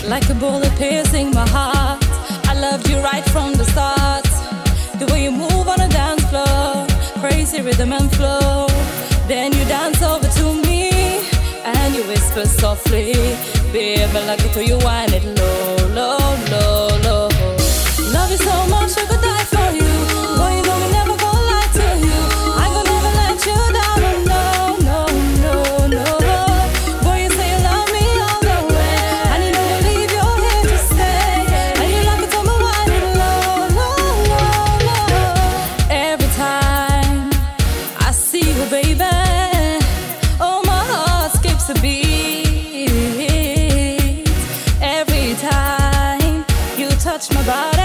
like a bullet piercing my heart. I loved you right from the start. The way you move on a dance floor, crazy rhythm and flow. Then you dance over to me and you whisper softly, baby, like it till you whine it low, low, low, low. Love you so much I could die for you. Boy, you know me never gonna lie to you. I gonna never let you down, oh no, no, no, no. Boy, you say you love me all the way, and you never leave, you're here to stay. And you like it till me whine it low, low, low, low. Every time I see you, baby, oh my heart skips a beat. Every time you touch my body,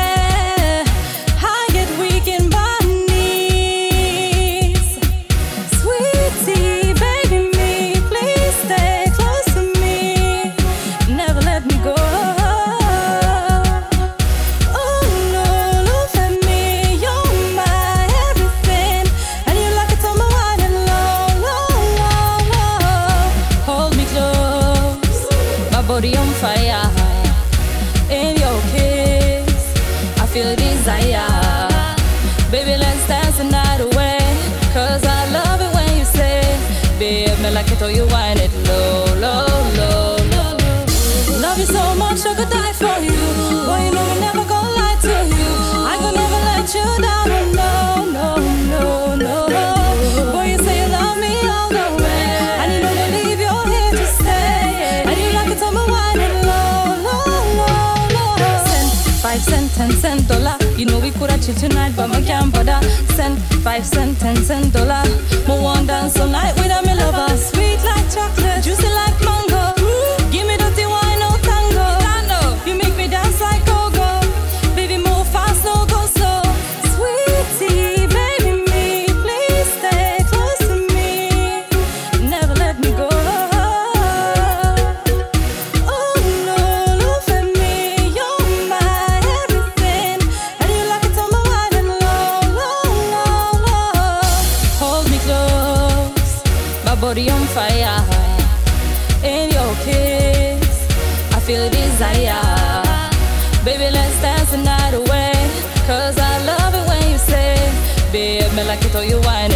body on fire. In your kiss, I feel desire. Baby, let's dance the night away. Cause I love it when you say, babe, me like it or you whine it low, low, low, low. Love you so much I could die for you. Boy, you know me never gonna lie to you. I could never let you down, oh no, no, no, no. Boy, you say you love me all the way, and you know to leave, you're here to stay. And you like it on my wine and low, low, low, low. Send 5 cents, 10 cents, dollar. You know we coulda chill tonight, but I can't bother. Send 5 cents, 10 cents, dollar. Me want dance all night with a me lover. Sweet like chocolate, juicy like mango. Give me dirty wine, no tango. You make me dance like go-go. Baby, move fast, no go slow. Sweetie, baby, me, please stay close to me. Never let me go. Oh no, look at me, you're my everything. And you like it on my wine and low, low, low, low. Hold me close, my body on fire. In your kiss, I feel desire. Baby, let's dance the night away. Cause I love it when you say, babe, me like it or you whine